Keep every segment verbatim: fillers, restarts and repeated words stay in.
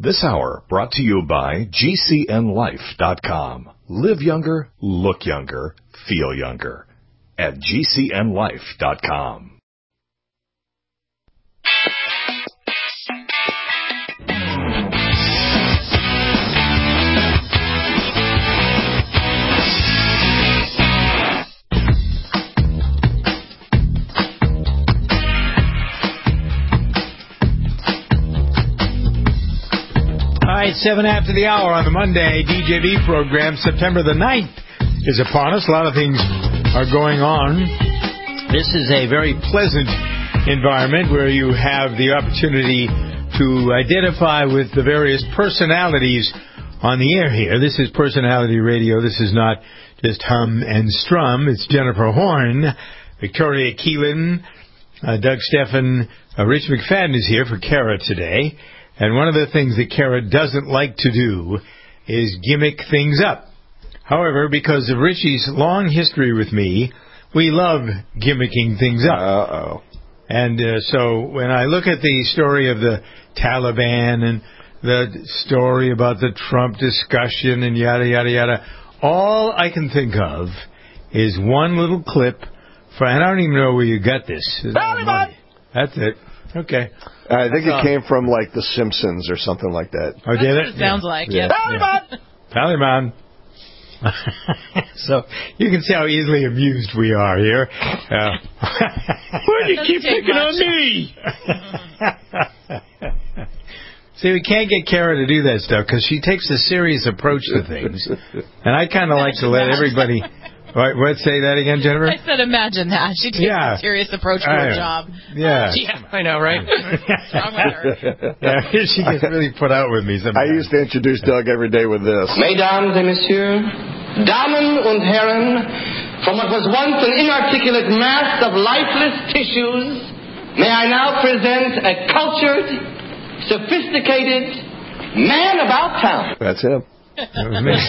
This hour brought to you by G C N life dot com. Live younger, look younger, feel younger at G C N life dot com. All right, seven after the hour on the Monday D J V program. September the ninth is upon us. A lot of things are going on. This is a very pleasant environment where you have the opportunity to identify with the various personalities on the air here. This is Personality Radio. This is not just hum and strum. It's Jennifer Horn, Victoria Keelan, uh, Doug Steffen, uh, Rich McFadden is here for Kara today. And one of the things that Kara doesn't like to do is gimmick things up. However, because of Richie's long history with me, we love gimmicking things up. Uh-oh. And uh, so when I look at the story of the Taliban and the story about the Trump discussion and yada, yada, yada, all I can think of is one little clip. For, and I don't even know where you got this. Taliban! That's it. Okay. I think it came from, like, The Simpsons or something like that. Oh, did it? It sounds yeah. like, yeah. yes. Taliban! Taliban. So you can see how easily amused we are here. Uh, Why do you keep picking on me? See, we can't get Kara to do that stuff because she takes a serious approach to things. And I kind of like to let everybody... What, what, say that again, Jennifer? I said imagine that. She takes yeah. a serious approach to her job. Yeah. Yeah, I know, right? What's wrong with her? Yeah, she gets really put out with me sometimes. I used to introduce Doug every day with this. Mesdames et messieurs, Damen und Herren, from what was once an inarticulate mass of lifeless tissues, may I now present a cultured, sophisticated man about town. That's him. That was me.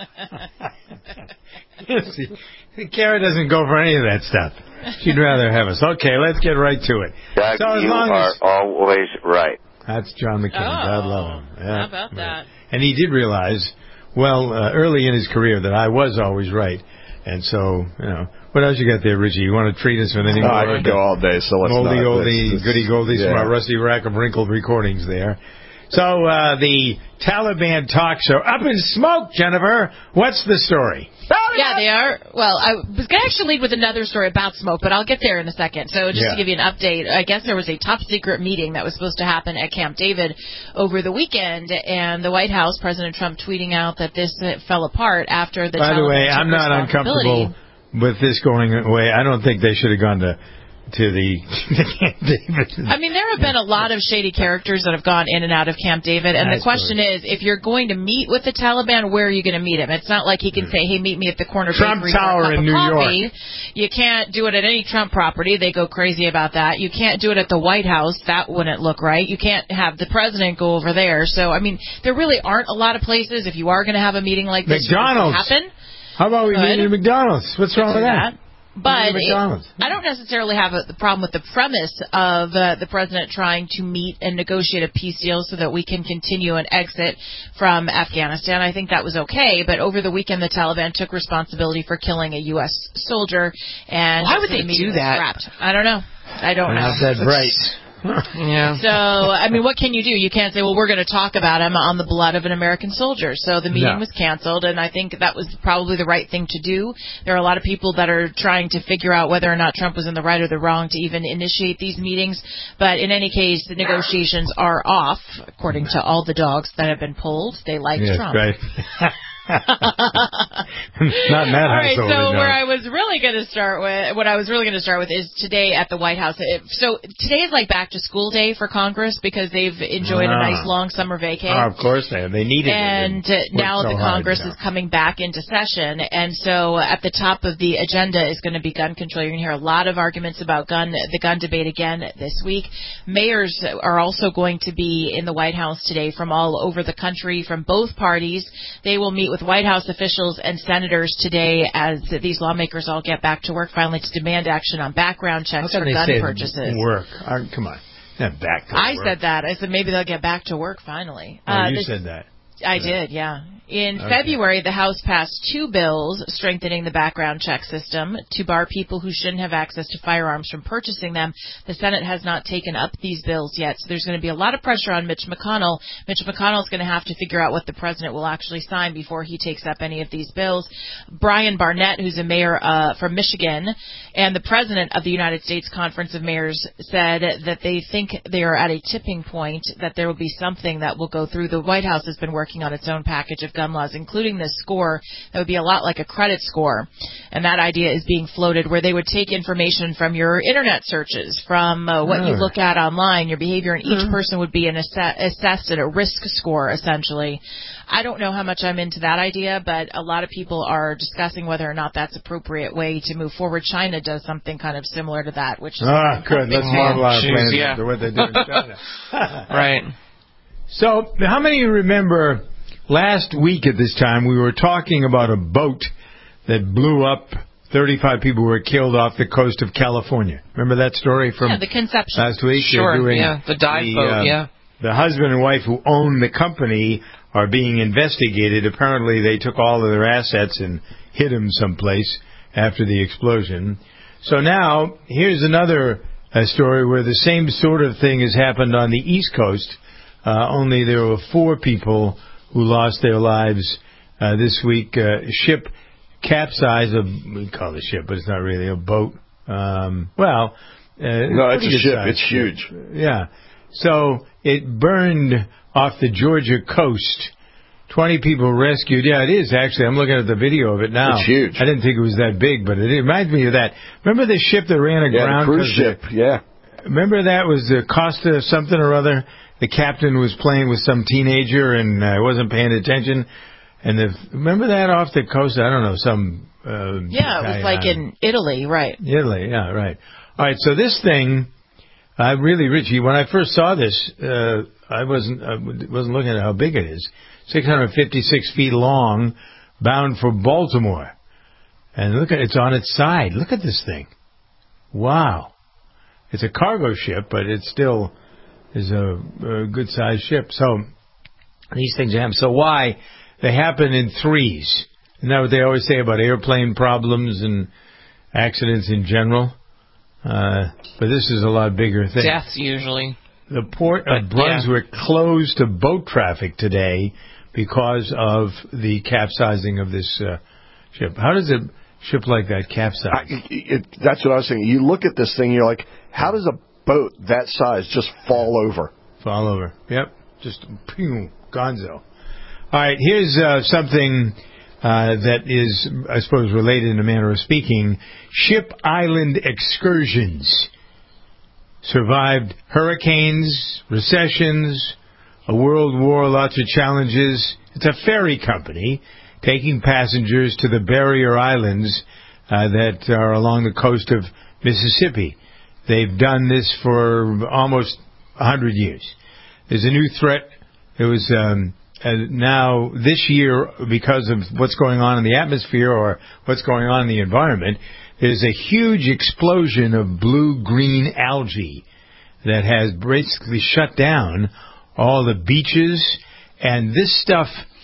See, Kara doesn't go for any of that stuff. She'd rather have us. Okay, let's get right to it. Doug, so as you long are as, always right. That's John McCain. Oh, God love him. Yeah, how about that? And he did realize, well, uh, early in his career that I was always right. And so, you know, what else you got there, Richie? You want to treat us with any oh, more? I could go all day, so let's moldy, not. Oldie, let's, goody, goldie, yeah. smart, rusty rack of wrinkled recordings there. So uh, the Taliban talk show up in smoke, Jennifer. What's the story? Yeah, they are. Well, I was going to actually lead with another story about smoke, but I'll get there in a second. So just yeah. to give you an update, I guess there was a top-secret meeting that was supposed to happen at Camp David over the weekend, and the White House, President Trump tweeting out that this fell apart after the By Taliban the way, took I'm not uncomfortable with this going away. I don't think they should have gone to... to the Camp David. I mean, there have been a lot of shady characters that have gone in and out of Camp David, and That's the question good. is, if you're going to meet with the Taliban, where are you going to meet him? It's not like he can say, hey, meet me at the corner Trump bakery Tower for a cup in of New coffee. York. You can't do it at any Trump property. They go crazy about that. You can't do it at the White House. That wouldn't look right. You can't have the president go over there. So, I mean, there really aren't a lot of places. If you are going to have a meeting like this, McDonald's. happen. How about we Good. meet at McDonald's? What's wrong with that? that. But it, McDonald's. I don't necessarily have a, the problem with the premise of uh, the president trying to meet and negotiate a peace deal so that we can continue an exit from Afghanistan. I think that was okay. But over the weekend, the Taliban took responsibility for killing a U S soldier. And why would they the do that? Scrapped. I don't know. I don't know. That's right. Yeah. So, I mean, what can you do? You can't say, well, we're going to talk about him on the blood of an American soldier. So the meeting no. was canceled, and I think that was probably the right thing to do. There are a lot of people that are trying to figure out whether or not Trump was in the right or the wrong to even initiate these meetings. But in any case, the negotiations are off, according to all the dogs that have been pulled. They like yes, Trump. Right. Not in that All right, household, so no. where I was really going to start with, what I was really going to start with is today at the White House. So today is like back to school day for Congress because they've enjoyed ah. a nice long summer vacation. Oh, of course they have. They needed and it. And now so the hard, Congress you know. is coming back into session. And so at the top of the agenda is going to be gun control. You're going to hear a lot of arguments about gun, the gun debate again this week. Mayors are also going to be in the White House today from all over the country, from both parties. They will meet with White House officials and senators today as these lawmakers all get back to work finally to demand action on background checks for gun purchases. Work. Uh, come on. Not back to I work. said that. I said maybe they'll get back to work finally. Oh, uh, you this, said that. I Yeah. did, yeah. In Okay. February, the House passed two bills strengthening the background check system to bar people who shouldn't have access to firearms from purchasing them. The Senate has not taken up these bills yet, so there's going to be a lot of pressure on Mitch McConnell. Mitch McConnell is going to have to figure out what the president will actually sign before he takes up any of these bills. Brian Barnett, who's a mayor uh, from Michigan, and the president of the United States Conference of Mayors said that they think they are at a tipping point, that there will be something that will go through. The White House has been working on its own package of gun laws, including this score that would be a lot like a credit score. And that idea is being floated where they would take information from your internet searches, from uh, what you look at online, your behavior, and each person would be an ass- assessed at a risk score, essentially. I don't know how much I'm into that idea, but a lot of people are discussing whether or not that's an appropriate way to move forward. China does something kind of similar to that, which is... Ah, good. Let's marvel our Jeez, plans yeah. after what they do in China. Right. So, how many of you remember last week at this time we were talking about a boat that blew up, thirty-five people were killed off the coast of California? Remember that story from yeah, the Conception. last week? Sure, They're doing yeah. The dive the, boat, um, yeah. The husband and wife who own the company are being investigated. Apparently they took all of their assets and hid them someplace after the explosion. So now, here's another uh, story where the same sort of thing has happened on the East Coast, uh, only there were four people who lost their lives uh, this week. Uh, ship capsized, a, we call it a ship, but it's not really a boat. Um, well, uh, No, it's a ship. size. It's huge. Yeah. So it burned off the Georgia coast. twenty people rescued. Yeah, it is, actually. I'm looking at the video of it now. It's huge. I didn't think it was that big, but it reminds me of that. Remember the ship that ran Yeah, aground? the cruise ship. Yeah. Remember that was the Costa something or other? The captain was playing with some teenager and uh, wasn't paying attention. And the, remember that off the coast? I don't know, some... Uh, Yeah, it was like in Italy, right. Italy, yeah, right. All right, so this thing, I really, Richie, when I first saw this, uh, I wasn't I wasn't looking at how big it is. six hundred fifty-six feet long, bound for Baltimore. And look at it's on its side. Look at this thing. Wow. It's a cargo ship, but it still is a, a good-sized ship. So these things happen. So why? They happen in threes. Isn't that what they always say about airplane problems and accidents in general? Uh, but this is a lot bigger thing. Deaths, usually. The port of But, Brunswick yeah. closed to boat traffic today because of the capsizing of this uh, ship. How does a ship like that capsize? I, it, that's what I was saying. You look at this thing, you're like, how does a boat that size just fall over? Fall over. Yep. Just, pew, gonzo. All right, here's uh, something uh, that is, I suppose, related in a manner of speaking. Ship Island excursions survived hurricanes, recessions, a world war, lots of challenges. It's a ferry company taking passengers to the barrier islands uh, that are along the coast of Mississippi. They've done this for almost one hundred years. There's a new threat. It was um, uh, now this year, because of what's going on in the atmosphere or what's going on in the environment, there's a huge explosion of blue-green algae that has basically shut down all the beaches. And this stuff,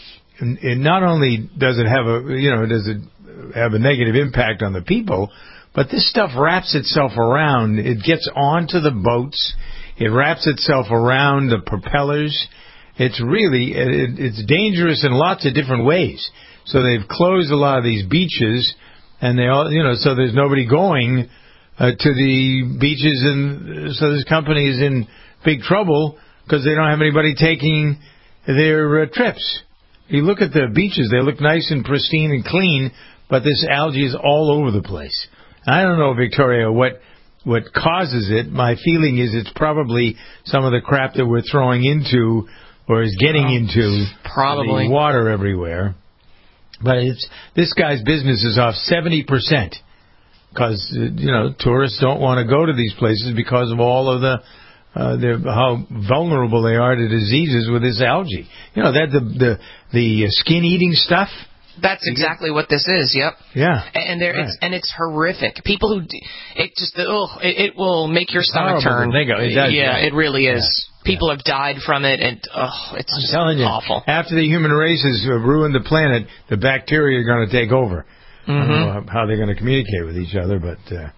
it not only does it have a, you know, does it have a negative impact on the people, but this stuff wraps itself around. It gets onto the boats. It wraps itself around the propellers. It's really, it, it's dangerous in lots of different ways. So they've closed a lot of these beaches, and they all, you know, so there's nobody going uh, to the beaches, and so this company is in big trouble because they don't have anybody taking their uh, trips. You look at the beaches, they look nice and pristine and clean, but this algae is all over the place. I don't know, Victoria, what what causes it. My feeling is it's probably some of the crap that we're throwing into or is getting oh, into probably the water everywhere. But it's this guy's business is off seventy percent because, you know, tourists don't want to go to these places because of all of the uh, how vulnerable they are to diseases with this algae. You know, that the the, the skin-eating stuff, That's exactly what this is. Yep. Yeah. And there, right. it's and it's horrific. People who, d- it just, oh, it, it will make your stomach Horrible turn. to think of. It does, yeah, yeah. it really is. Yeah. People have died from it, and oh, it's I'm just telling you, awful. after the human race has uh, ruined the planet, the bacteria are going to take over. Mm-hmm. I don't know how, how they're going to communicate with each other, but uh,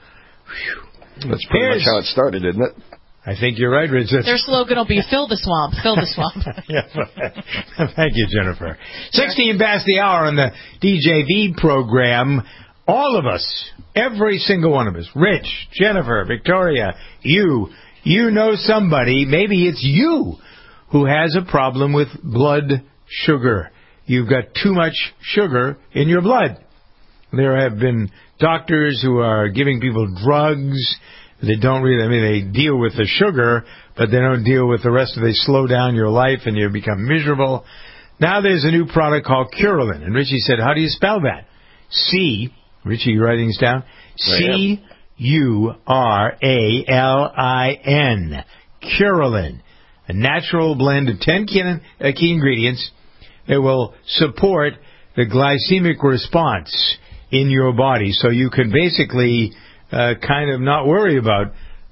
that's pretty Here's, much how it started, isn't it? I think you're right, Richard. Their slogan will be "Fill the swamp, fill the swamp." Yeah, thank you, Jennifer. Sixteen past the hour on the D J V program. All of us, every single one of us, Rich, Jennifer, Victoria, you, you know somebody, maybe it's you, who has a problem with blood sugar. You've got too much sugar in your blood. There have been doctors who are giving people drugs. They don't really, I mean, they deal with the sugar, but they don't deal with the rest of it. They slow down your life and you become miserable. Now there's a new product called Curolin. And Richie said, how do you spell that? C, Richie, you writing this down? C U R A L I N. Curolin. A natural blend of ten key, uh, key ingredients that will support the glycemic response in your body. So you can basically uh, kind of not worry about, uh,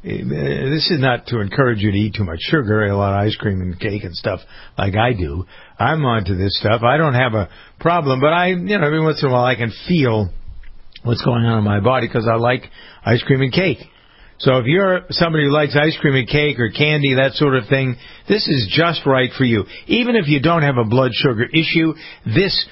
this is not to encourage you to eat too much sugar, a lot of ice cream and cake and stuff like I do. I'm onto this stuff. I don't have a problem, but I, you know, every once in a while I can feel what's going on in my body because I like ice cream and cake. So if you're somebody who likes ice cream and cake or candy, that sort of thing, this is just right for you. Even if you don't have a blood sugar issue, this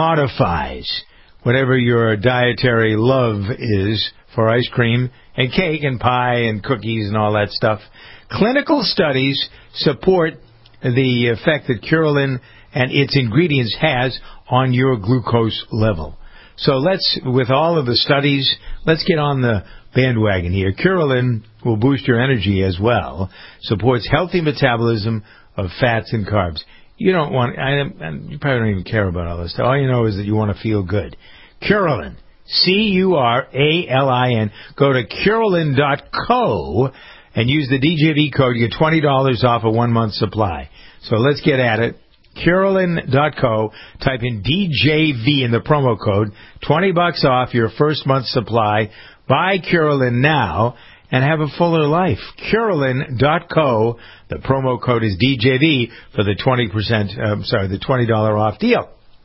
modifies whatever your dietary love is for ice cream and cake and pie and cookies and all that stuff. Clinical studies support the effect that Curolin and its ingredients has on your glucose level. So let's, with all of the studies, let's get on the bandwagon here. Curolin will boost your energy as well, supports healthy metabolism of fats and carbs. You don't want, I, you probably don't even care about all this stuff. All you know is that you want to feel good. Curolin, C U R A L I N. Go to Curolin dot co and use the D J V code. You get twenty dollars off a one-month supply. So let's get at it. Curolin dot co. Type in D J V in the promo code. twenty bucks off your first month's supply. Buy Curolin now and have a fuller life. Curolin dot co. The promo code is D J V for the twenty percent, um, sorry, the twenty dollars off deal.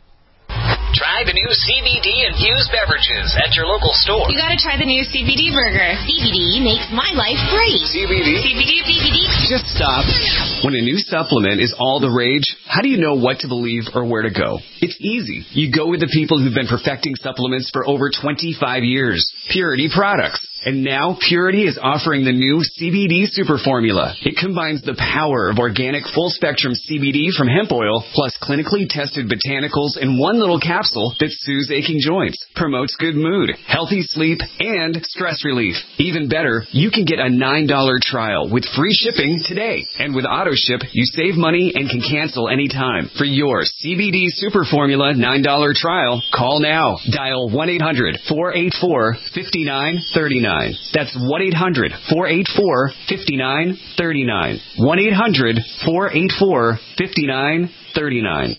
Try the new C B D-infused beverages at your local store. You gotta try the new C B D burger. C B D makes my life great. C B D? C B D, C B D. Just stop. When a new supplement is all the rage, how do you know what to believe or where to go? It's easy. You go with the people who've been perfecting supplements for over twenty-five years. Purity Products. And now Purity is offering the new C B D Super Formula. It combines the power of organic full-spectrum C B D from hemp oil plus clinically tested botanicals in one little capsule that soothes aching joints, promotes good mood, healthy sleep, and stress relief. Even better, you can get a nine dollar trial with free shipping today. And with AutoShip, you save money and can cancel anytime. For your C B D Super Formula nine dollar trial, call now. Dial one eight hundred four eight four five nine three nine. That's one eight hundred four eight four five nine three nine. one eight hundred four eight four five nine three nine.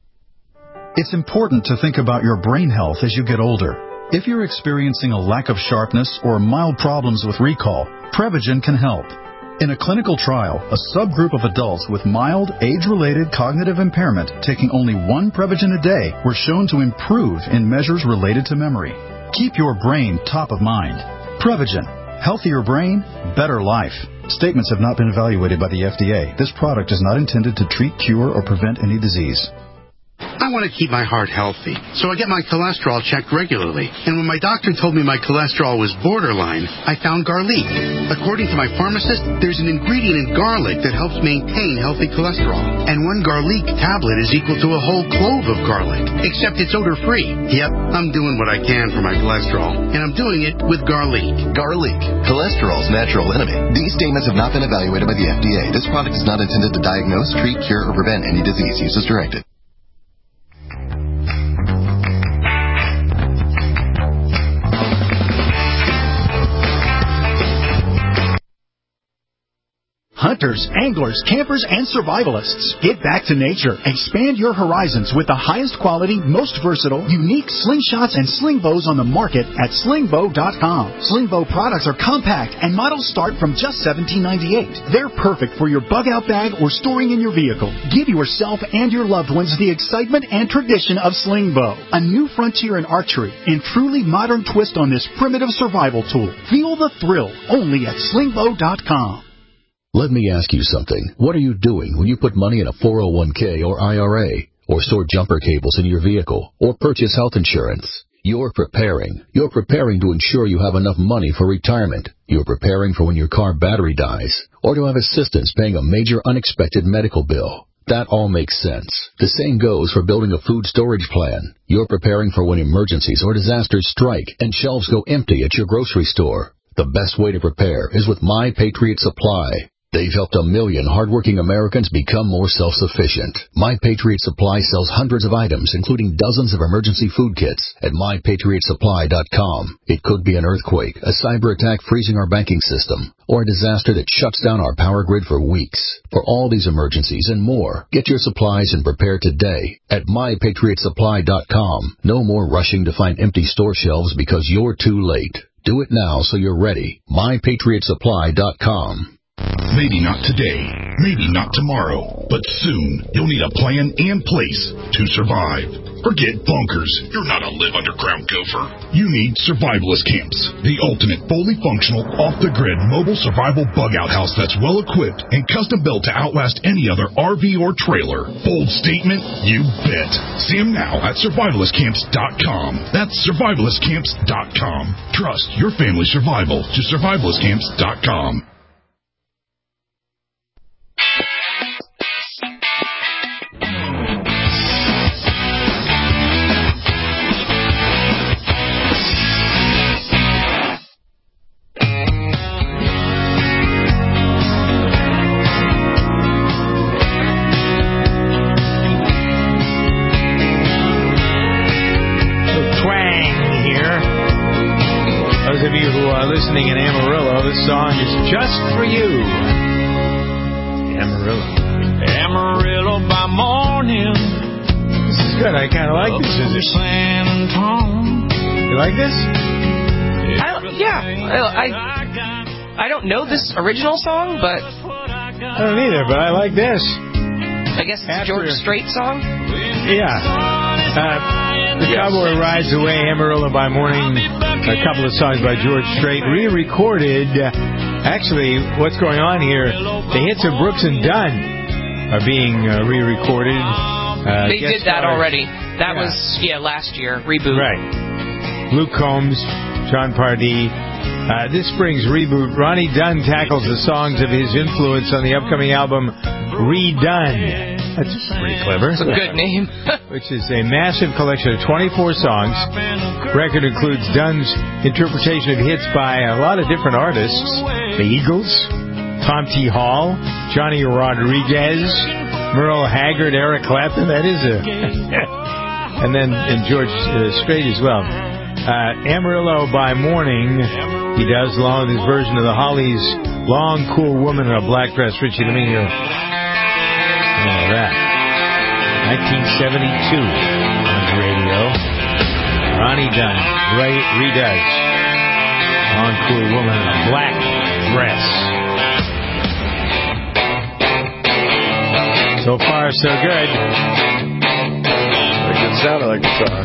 It's important to think about your brain health as you get older. If you're experiencing a lack of sharpness or mild problems with recall, Prevagen can help. In a clinical trial, a subgroup of adults with mild, age-related cognitive impairment taking only one Prevagen a day were shown to improve in measures related to memory. Keep your brain top of mind. Prevagen. Healthier brain, better life. Statements have not been evaluated by the F D A. This product is not intended to treat, cure, or prevent any disease. I want to keep my heart healthy, so I get my cholesterol checked regularly. And when my doctor told me my cholesterol was borderline, I found garlic. According to my pharmacist, there's an ingredient in garlic that helps maintain healthy cholesterol. And one garlic tablet is equal to a whole clove of garlic, except it's odor-free. Yep, I'm doing what I can for my cholesterol, and I'm doing it with garlic. Garlic, cholesterol's natural enemy. These statements have not been evaluated by the F D A. This product is not intended to diagnose, treat, cure, or prevent any disease. Use as directed. Hunt hunters, anglers, campers, and survivalists. Get back to nature. Expand your horizons with the highest quality, most versatile, unique slingshots and sling bows on the market at sling bow dot com. Sling bow products are compact and models start from just seventeen ninety-eight. They're perfect for your bug out bag or storing in your vehicle. Give yourself and your loved ones the excitement and tradition of sling bow, a new frontier in archery and truly modern twist on this primitive survival tool. Feel the thrill only at sling bow dot com. Let me ask you something. What are you doing when you put money in a four oh one k or I R A, or store jumper cables in your vehicle, or purchase health insurance? You're preparing. You're preparing to ensure you have enough money for retirement. You're preparing for when your car battery dies, or to have assistance paying a major unexpected medical bill. That all makes sense. The same goes for building a food storage plan. You're preparing for when emergencies or disasters strike and shelves go empty at your grocery store. The best way to prepare is with My Patriot Supply. They've helped a million hardworking Americans become more self-sufficient. My Patriot Supply sells hundreds of items, including dozens of emergency food kits, at my patriot supply dot com. It could be an earthquake, a cyber attack freezing our banking system, or a disaster that shuts down our power grid for weeks. For all these emergencies and more, get your supplies and prepare today at my patriot supply dot com. No more rushing to find empty store shelves because you're too late. Do it now so you're ready. my patriot supply dot com. Maybe not today, maybe not tomorrow, but soon you'll need a plan and place to survive. Forget bunkers. You're not a live underground gopher. You need Survivalist Camps, the ultimate fully functional, off-the-grid mobile survival bug-out house that's well-equipped and custom-built to outlast any other R V or trailer. Bold statement? You bet. See them now at survivalist camps dot com. That's survivalist camps dot com. Trust your family's survival to survivalist camps dot com. Listening in Amarillo, this song is just for you. Amarillo. Amarillo by morning. This is good. I kind of like this. Is it? You like this? I don't, yeah. I, I I don't know this original song, but I don't either. But I like this. I guess it's a George Strait song. Yeah. Uh, the Cowboy Rides Away, Amarillo by Morning. A couple of songs by George Strait, re-recorded. Uh, actually, what's going on here, the hits of Brooks and Dunn are being uh, re-recorded. Uh, they did that stars. already. That yeah. was, yeah, last year. Reboot. Right. Luke Combs, John Pardee. Uh, this spring's reboot, Ronnie Dunn tackles the songs of his influence on the upcoming album Redone. That's pretty clever. It's a good name. Which is a massive collection of twenty-four songs. Record includes Dunn's interpretation of hits by a lot of different artists. The Eagles, Tom T. Hall, Johnny Rodriguez, Merle Haggard, Eric Clapton. That is a... and then and George uh, Strait as well. Uh, Amarillo by Morning, he does, along with his version of the Hollies' Long Cool Woman in a Black Dress. Richie, let me hear oh, that. nineteen seventy-two on the radio. Ronnie Dunn re- redoes Long Cool Woman in a Black Dress. So far, so good. Very good sound of that guitar.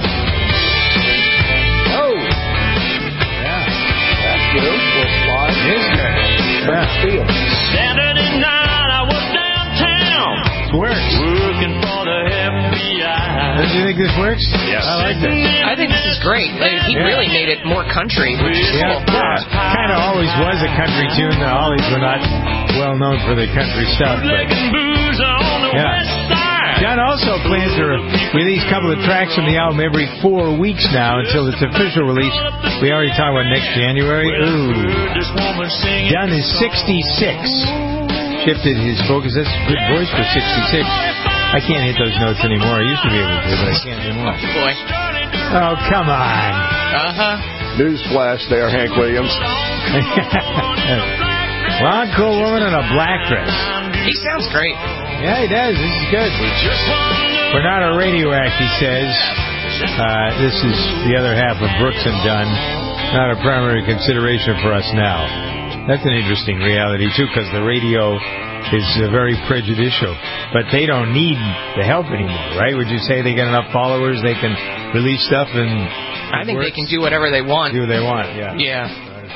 It is good. Yeah. Saturday night I was downtown. This works. Working for the F B I. Do you think this works? Yes. I like this. I think this is great. Like, he yeah. really made it more country, which is yeah. cool. Yeah. Kind of always was a country tune. The Hollies were not well known for their country stuff. But, yeah. John also plans to release a couple of tracks from the album every four weeks now until its official release. We already talked about next January. Ooh. John is sixty-six. Shifted his focus. That's a good voice for sixty-six. I can't hit those notes anymore. I used to be able to, but I can't anymore. Oh, boy. Oh, come on. Uh-huh. Newsflash there, Hank Williams. Blonde, cool woman in a black dress. He sounds great. Yeah, he does. This is good. We're not a radio act, he says. Uh, this is the other half of Brooks and Dunn. Not a primary consideration for us now. That's an interesting reality, too, because the radio is uh, very prejudicial. But they don't need the help anymore, right? Would you say they get enough followers, they can release stuff and I think works? They can do whatever they want. Do what they want, yeah. Yeah.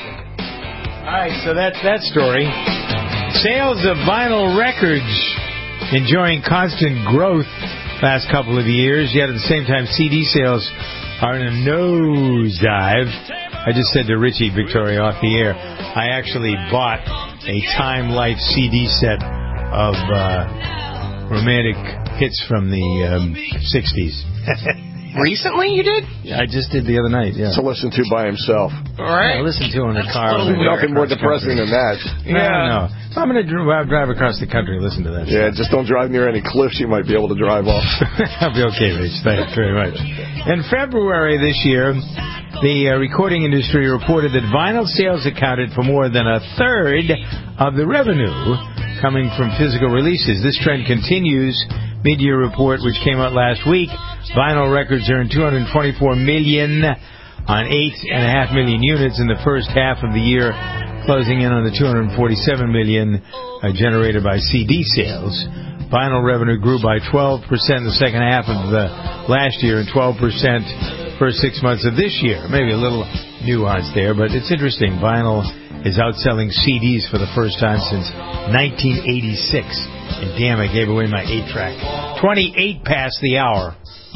All right, so that's that story. Sales of vinyl records enjoying constant growth last couple of years, yet at the same time C D sales are in a nosedive. I just said to Richie, Victoria, off the air, I actually bought a Time Life C D set of uh, romantic hits from the um, sixties. Recently you did? I just did the other night, yeah. To listen to by himself. All right. I listen to in the car. Nothing more depressing than that. Yeah. No, no. If I'm going to drive across the country, listen to that. Yeah, stuff. Just don't drive near any cliffs you might be able to drive off. I'll be okay, Rich. Thanks very much. In February this year, the uh, recording industry reported that vinyl sales accounted for more than a third of the revenue coming from physical releases. This trend continues. Mid-year report, which came out last week, vinyl records earned two hundred twenty-four million dollars on eight point five million units in the first half of the year, closing in on the two hundred forty-seven million dollars uh, generated by C D sales. Vinyl revenue grew by twelve percent in the second half of the last year and twelve percent first six months of this year. Maybe a little nuance there, but it's interesting. Vinyl is outselling C Ds for the first time since nineteen eighty-six. And damn, I gave away my eight track. twenty-eight past the hour.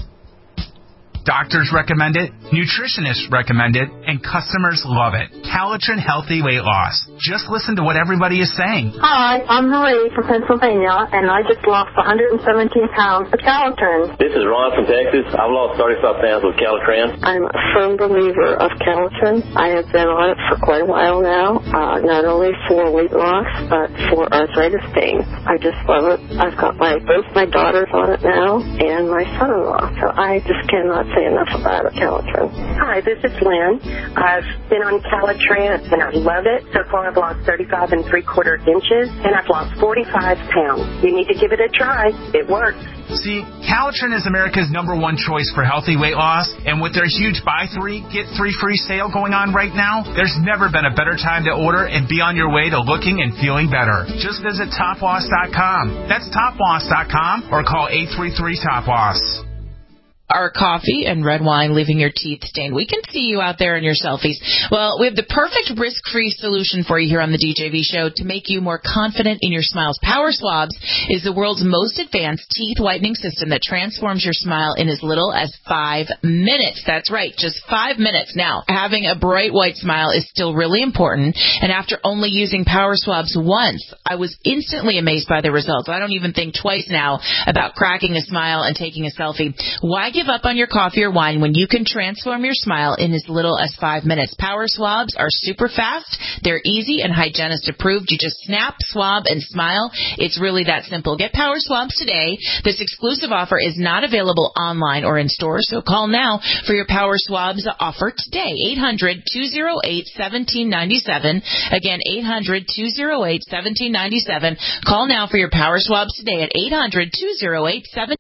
Doctors recommend it, nutritionists recommend it, and customers love it. Calitrin Healthy Weight Loss. Just listen to what everybody is saying. Hi, I'm Marie from Pennsylvania, and I just lost one hundred seventeen pounds of Calitrin. This is Ron from Texas. I've lost thirty-five pounds with Calitrin. I'm a firm believer of Calitrin. I have been on it for quite a while now, uh, not only for weight loss, but for arthritis pain. I just love it. I've got my both my daughters on it now, and my son-in-law, so I just cannot say enough about it, Calitrin. Hi, this is Lynn. I've been on Calitrin, and I love it. So far, I've lost thirty-five and three quarter inches, and I've lost forty-five pounds. You need to give it a try. It works. See, Calitrin is America's number one choice for healthy weight loss, and with their huge buy three, get three free sale going on right now, there's never been a better time to order and be on your way to looking and feeling better. Just visit top loss dot com. That's top loss dot com or call eight three three top loss. Are coffee and red wine leaving your teeth stained? We can see you out there in your selfies. Well, we have the perfect risk-free solution for you here on the D J V Show to make you more confident in your smiles. Power Swabs is the world's most advanced teeth whitening system that transforms your smile in as little as five minutes. That's right, just five minutes. Now, having a bright white smile is still really important, and after only using Power Swabs once, I was instantly amazed by the results. I don't even think twice now about cracking a smile and taking a selfie. Why give up on your coffee or wine when you can transform your smile in as little as five minutes? Power Swabs are super fast, they're easy, and hygienist approved. You just snap, swab, and smile. It's really that simple. Get Power Swabs today. This exclusive offer is not available online or in stores, so call now for your Power Swabs offer today. eight hundred, two oh eight, one seven nine seven. Again, eight hundred, two oh eight, one seven nine seven. Call now for your Power Swabs today at eight hundred, two oh eight, one seven.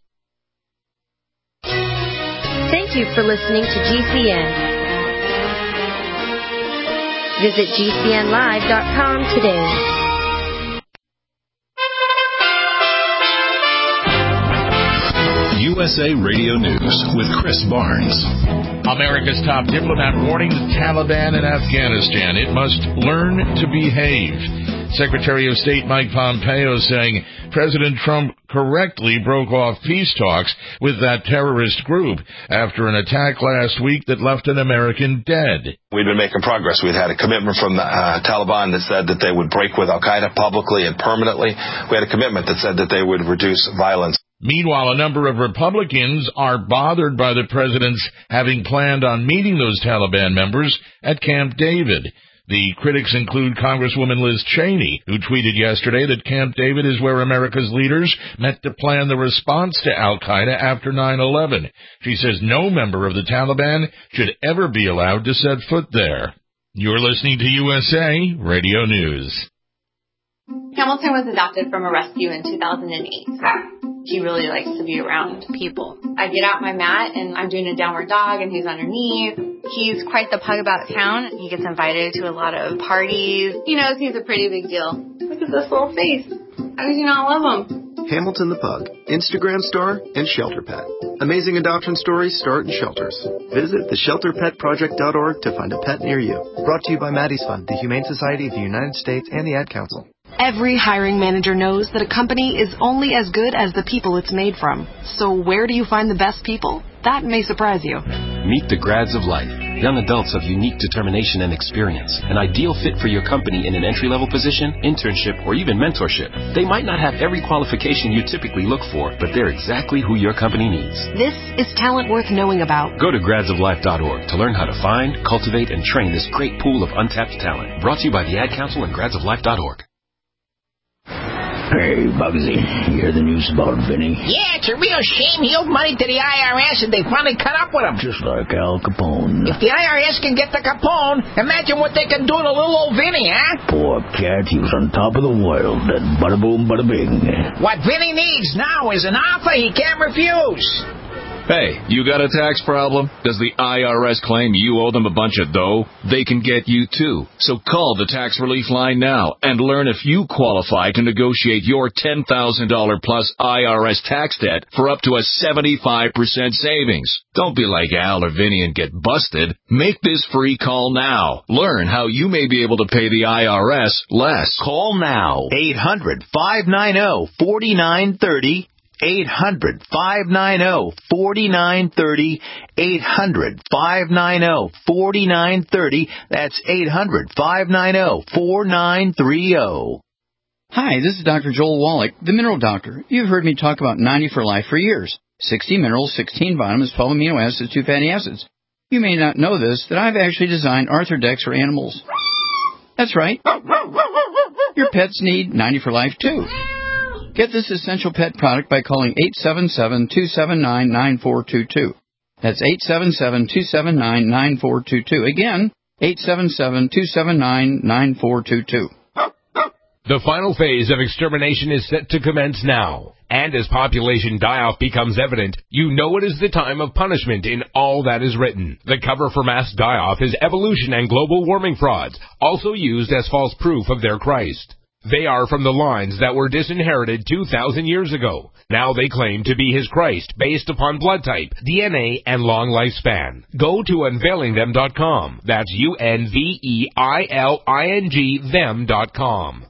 Thank you for listening to G C N. Visit G C N live dot com today. U S A Radio News with Chris Barnes. America's top diplomat warning the Taliban in Afghanistan. It must learn to behave. Secretary of State Mike Pompeo saying President Trump correctly broke off peace talks with that terrorist group after an attack last week that left an American dead. We've been making progress. We'd had a commitment from the uh, Taliban that said that they would break with al-Qaeda publicly and permanently. We had a commitment that said that they would reduce violence. Meanwhile, a number of Republicans are bothered by the president's having planned on meeting those Taliban members at Camp David. The critics include Congresswoman Liz Cheney, who tweeted yesterday that Camp David is where America's leaders met to plan the response to al-Qaeda after nine eleven. She says no member of the Taliban should ever be allowed to set foot there. You're listening to U S A Radio News. Hamilton was adopted from a rescue in two thousand eight. He really likes to be around people. I get out my mat and I'm doing a downward dog and he's underneath. He's quite the pug about town. He gets invited to a lot of parties. He knows he's a pretty big deal. Look at this little face. How did you not love him? Hamilton the Pug, Instagram star and shelter pet. Amazing adoption stories start in shelters. Visit the shelter pet project dot org to find a pet near you. Brought to you by Maddie's Fund, the Humane Society of the United States, and the Ad Council. Every hiring manager knows that a company is only as good as the people it's made from. So where do you find the best people? That may surprise you. Meet the grads of life. Young adults of unique determination and experience. An ideal fit for your company in an entry-level position, internship, or even mentorship. They might not have every qualification you typically look for, but they're exactly who your company needs. This is talent worth knowing about. Go to grads of life dot org to learn how to find, cultivate, and train this great pool of untapped talent. Brought to you by the Ad Council and grads of life dot org. Hey, Bugsy, you hear the news about Vinny? Yeah, it's a real shame he owed money to the I R S and they finally cut up with him. Just like Al Capone. If the I R S can get the Capone, imagine what they can do to little old Vinny, huh? Poor cat, he was on top of the world. That bada boom, bada bing. What Vinny needs now is an offer he can't refuse. Hey, you got a tax problem? Does the I R S claim you owe them a bunch of dough? They can get you too. So call the tax relief line now and learn if you qualify to negotiate your ten thousand dollars plus I R S tax debt for up to a seventy-five percent savings. Don't be like Al or Vinny and get busted. Make this free call now. Learn how you may be able to pay the I R S less. Call now. eight hundred, five nine zero, four nine three zero. eight hundred, five nine zero, four nine three zero. eight hundred, five nine zero, four nine three zero. That's eight hundred, five nine zero, four nine three zero. Hi, this is Doctor Joel Wallach, the Mineral Doctor. You've heard me talk about ninety for Life for years. sixty minerals, sixteen vitamins, twelve amino acids, two fatty acids. You may not know this, that I've actually designed Arthrodex for animals. That's right. Your pets need ninety for Life, too. Get this essential pet product by calling eight seven seven, two seven nine, nine four two two. That's eight seven seven, two seven nine, nine four two two. Again, eight seven seven, two seven nine, nine four two two. The final phase of extermination is set to commence now. And as population die-off becomes evident, you know it is the time of punishment in all that is written. The cover for mass die-off is evolution and global warming frauds, also used as false proof of their Christ. They are from the lines that were disinherited two thousand years ago. Now they claim to be his Christ based upon blood type, D N A, and long lifespan. Go to unveiling them dot com. That's U N V E I L I N G them dot com.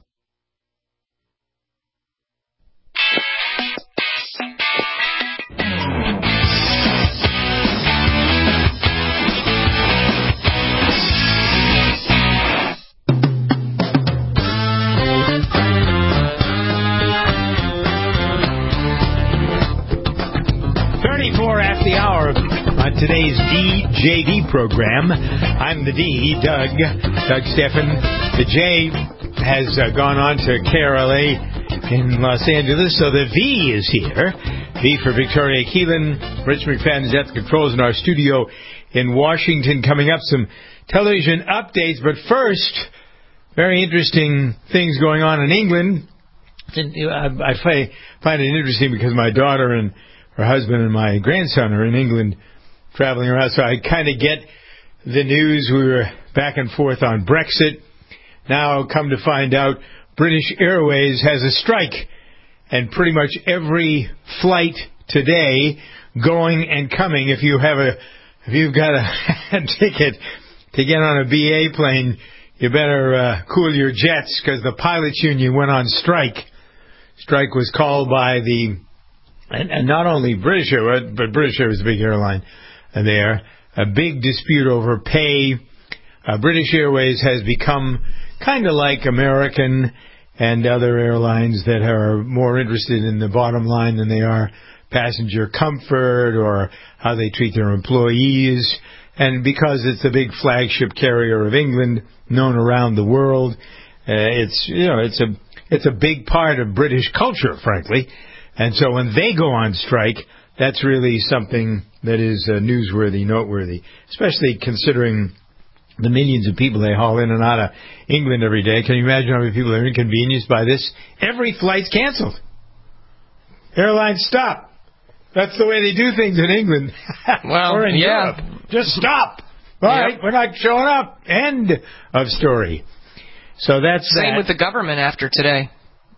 thirty-four after the hour on today's D J D program. I'm the D, Doug, Doug Steffen. The J has uh, gone on to K R L A in Los Angeles, so the V is here. V for Victoria Keelan. Rich McFadden is at the controls in our studio in Washington. Coming up, some television updates, but first, very interesting things going on in England. I find it interesting because my daughter and her husband and my grandson are in England traveling around, so I kind of get the news. We were back and forth on Brexit. Now, come to find out, British Airways has a strike, and pretty much every flight today, going and coming, if you have a, if you've got a ticket to get on a B A plane, you better uh, cool your jets, because the pilots union went on strike. Strike was called by the And, and not only British Airways, but British Airways is a big airline there. A big dispute over pay. Uh, British Airways has become kind of like American and other airlines that are more interested in the bottom line than they are passenger comfort or how they treat their employees. And because it's a big flagship carrier of England, known around the world, uh, it's you know it's a it's a big part of British culture, frankly. And so when they go on strike, that's really something that is uh, newsworthy, noteworthy, especially considering the millions of people they haul in and out of England every day. Can you imagine how many people are inconvenienced by this? Every flight's canceled. Airlines stop. That's the way they do things in England. Well, or in yeah. Europe. Just stop. All yep. right, we're not showing up. End of story. So that's Same that. with the government after today.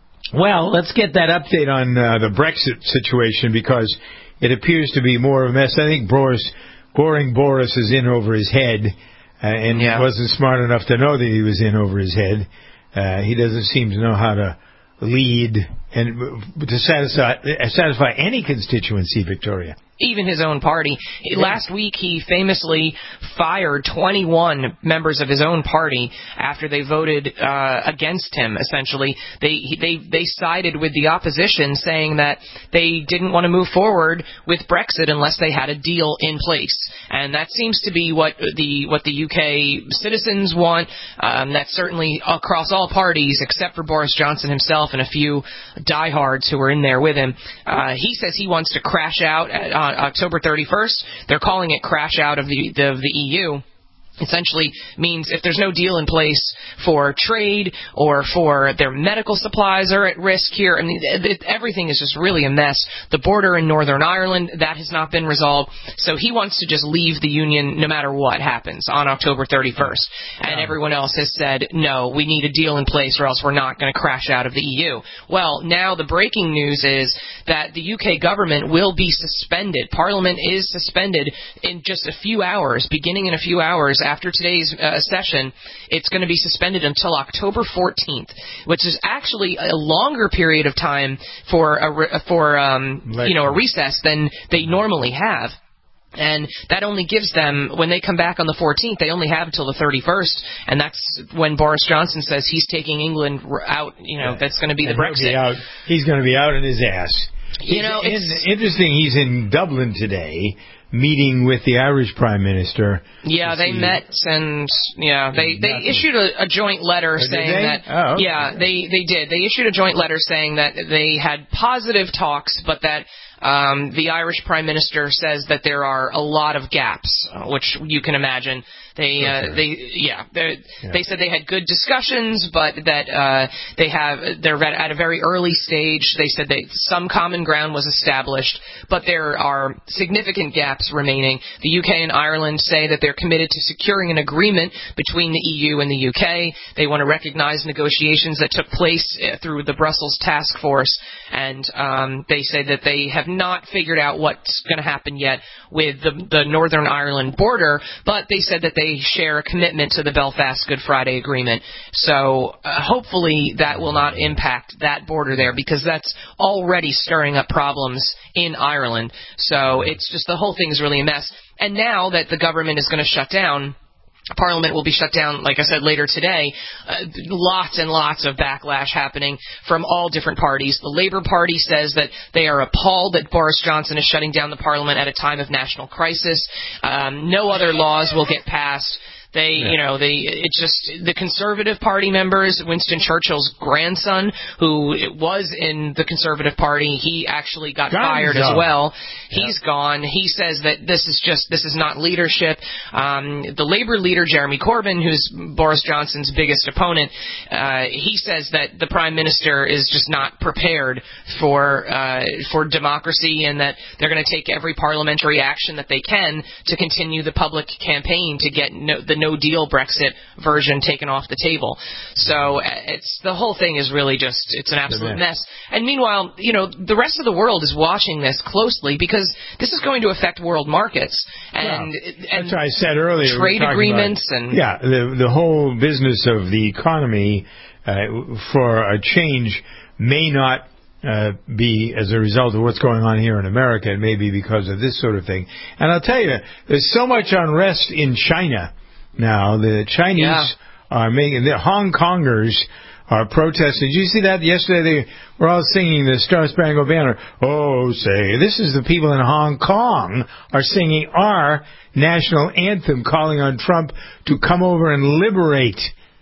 Well, let's get that update on uh, the Brexit situation, because it appears to be more of a mess. I think Boris, boring Boris is in over his head, uh, and yeah. wasn't smart enough to know that he was in over his head. Uh, he doesn't seem to know how to lead and to satisfy, satisfy any constituency, Victoria. Even his own party. Yeah. Last week, he famously fired twenty-one members of his own party after they voted uh, against him, essentially. They, they, they sided with the opposition, saying that they didn't want to move forward with Brexit unless they had a deal in place. And that seems to be what the, what the U K citizens want. Um, that's certainly across all parties, except for Boris Johnson himself and a few diehards who are in there with him. Uh, he says he wants to crash out at, on October thirty-first. They're calling it crash out of the, the, of the E U. Essentially means if there's no deal in place for trade or for their medical supplies are at risk here. I mean, it, everything is just really a mess. The border in Northern Ireland, that has not been resolved. So he wants to just leave the Union no matter what happens on October thirty-first. And everyone else has said, no, we need a deal in place or else we're not going to crash out of the E U. Well, now the breaking news is that the U K government will be suspended. Parliament is suspended in just a few hours, beginning in a few hours after today's uh, session. It's going to be suspended until October fourteenth, which is actually a longer period of time for a re- for um, you know a recess than they normally have. And that only gives them, when they come back on the fourteenth, they only have until the thirty-first, and that's when Boris Johnson says he's taking England out. You know, yeah. that's going to be the and Brexit. He'll be out, he's going to be out in his ass. You know, it's it's interesting. He's in Dublin today, meeting with the Irish Prime Minister. Yeah, they met and yeah, they they Nothing. issued a, a joint letter oh, saying they? that oh, okay. yeah, they they did. They issued a joint letter saying that they had positive talks, but that um, the Irish Prime Minister says that there are a lot of gaps, uh, which you can imagine. They, uh, they, yeah, yeah, they said they had good discussions, but that uh, they have they're at a very early stage. They said that some common ground was established, but there are significant gaps remaining. The U K and Ireland say that they're committed to securing an agreement between the E U and the U K. They want to recognize negotiations that took place through the Brussels Task Force, and um, they say that they have not figured out what's going to happen yet with the, the Northern Ireland border, but they said that they share a commitment to the Belfast Good Friday Agreement. So uh, hopefully that will not impact that border there, because that's already stirring up problems in Ireland. So it's just the whole thing is really a mess. And now that the government is going to shut down, Parliament will be shut down, like I said, later today. Uh, lots and lots of backlash happening from all different parties. The Labour Party says that they are appalled that Boris Johnson is shutting down the Parliament at a time of national crisis. Um, no other laws will get passed. They, yeah. you know, they, it's just the Conservative Party members, Winston Churchill's grandson, who was in the Conservative Party, he actually got John's fired gone. as well. Yeah. He's gone. He says that this is just, this is not leadership. Um, the Labour leader, Jeremy Corbyn, who's Boris Johnson's biggest opponent, uh, he says that the Prime Minister is just not prepared for, uh, for democracy, and that they're going to take every parliamentary action that they can to continue the public campaign to get no, the no-deal Brexit version taken off the table. So it's the whole thing is really just, it's an absolute mess. And meanwhile, you know, the rest of the world is watching this closely, because this is going to affect world markets. And, well, and that's what I said earlier. Trade agreements about, and... Yeah, the, the whole business of the economy uh, for a change may not Uh, be as a result of what's going on here in America. It may be because of this sort of thing. And I'll tell you, there's so much unrest in China now. The Chinese yeah. are making, the Hong Kongers are protesting. Did you see that yesterday? They were all singing the Star Spangled Banner. Oh, say, this is the people in Hong Kong are singing our national anthem, calling on Trump to come over and liberate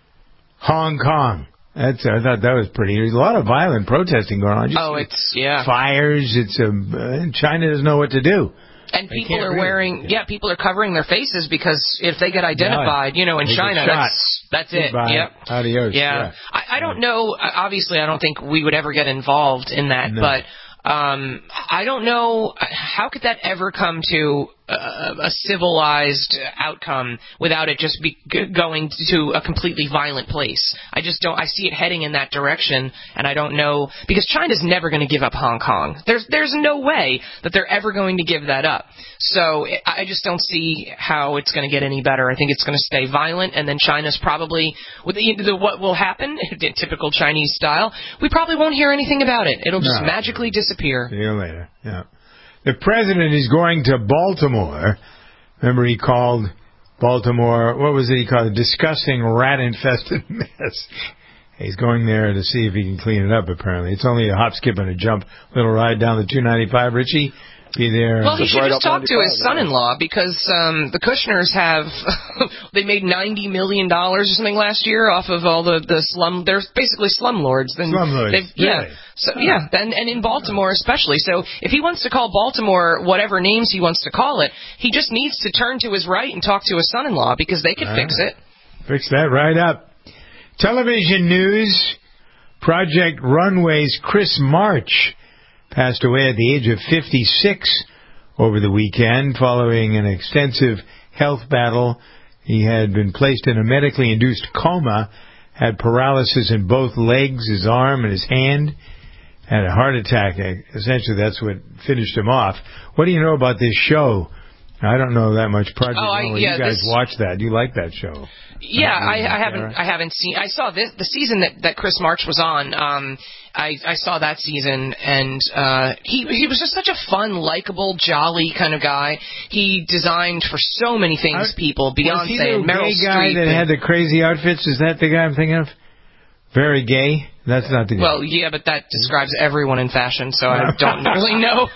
Hong Kong. That's, I thought that was pretty. There's a lot of violent protesting going on. Just oh, it's, yeah. Fires. It's a, uh, China doesn't know what to do. And They people can't are read it. wearing, yeah. yeah, people are covering their faces because if they get identified, you know, in They get China, shot. that's that's it. Goodbye. Yep. Adios. Yeah. Yeah. I, I don't know. uh, Obviously, I don't think we would ever get involved in that, No. but um, I don't know how could that ever come to a, a civilized outcome without it just be g- going to a completely violent place. I just don't. I see it heading in that direction, and I don't know because China's never going to give up Hong Kong. There's there's no way that they're ever going to give that up. So I just don't see how it's going to get any better. I think it's going to stay violent, and then China's probably with the, the, what will happen in typical Chinese style. We probably won't hear anything about it. It'll just No. magically disappear. See you later. Yeah. The president is going to Baltimore. Remember, he called Baltimore, what was it he called? A disgusting rat-infested mess. He's going there to see if he can clean it up, apparently. It's only a hop, skip, and a jump. Little ride down the two ninety-five. Richie, be there. Well, he should right just up talk to his son-in-law because um, the Kushners have they made ninety million dollars or something last year off of all the, the slum. They're basically slumlords. Then Slumlords, they've- yeah. really? So yeah, and, and in Baltimore especially. So if he wants to call Baltimore whatever names he wants to call it, he just needs to turn to his right and talk to his son-in-law because they can All fix right. it. Fix that right up. Television news. Project Runway's Chris March passed away at the age of fifty-six over the weekend following an extensive health battle. He had been placed in a medically induced coma, had paralysis in both legs, his arm, and his hand, had a heart attack. Essentially, that's what finished him off. What do you know about this show? I don't know that much. Project Oh, I- Runway. yeah, you guys this- watch that. You like that show. Yeah, I, I haven't. Sarah? I haven't seen. I saw this the season that, that Chris March was on. Um, I, I saw that season, and uh, he he was just such a fun, likable, jolly kind of guy. He designed for so many things. People, Was he Beyonce, the and Meryl gay guy Streep. that and- had the crazy outfits? Is that the guy I'm thinking of? Very gay? That's not the guy. Well, yeah, but that describes everyone in fashion, so I don't really know.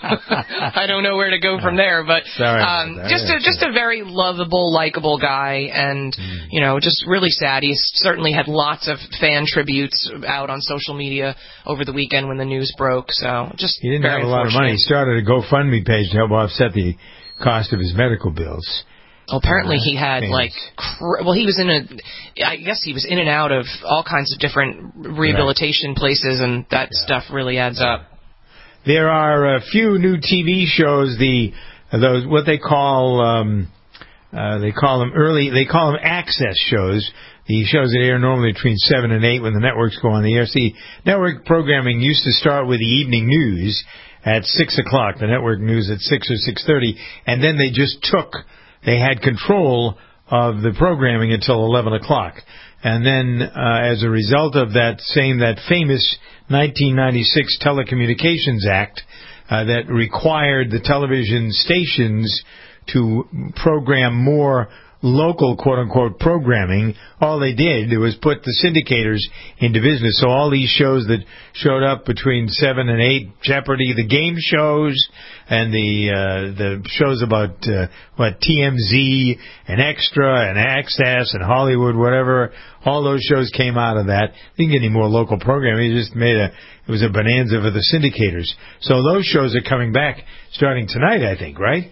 I don't know where to go from there. But Sorry about um, that. just a, just a very lovable, likable guy, and you know, just really sad. He certainly had lots of fan tributes out on social media over the weekend when the news broke. So just He didn't very have a lot of money. He started a GoFundMe page to help offset the cost of his medical bills. Well, apparently he had Famous. like, cr- well, he was in a, I guess he was in and out of all kinds of different rehabilitation places, and that stuff really adds up. There are a few new T V shows. The those what they call um, uh, they call them early. They call them access shows. The shows that air normally between seven and eight when the networks go on the air. See, network programming used to start with the evening news at six o'clock. The network news at six or six thirty, and then they just took. They had control of the programming until eleven o'clock. And then, uh, as a result of that same, that famous nineteen ninety-six Telecommunications Act, uh, that required the television stations to program more local, quote-unquote, programming, all they did was put the syndicators into business. So all these shows that showed up between seven and eight, Jeopardy, the game shows, and the uh, the shows about, uh, what, T M Z, and Extra, and Access, and Hollywood, whatever, all those shows came out of that. They didn't get any more local programming. It just made a, it was a bonanza for the syndicators. So those shows are coming back starting tonight, I think, right?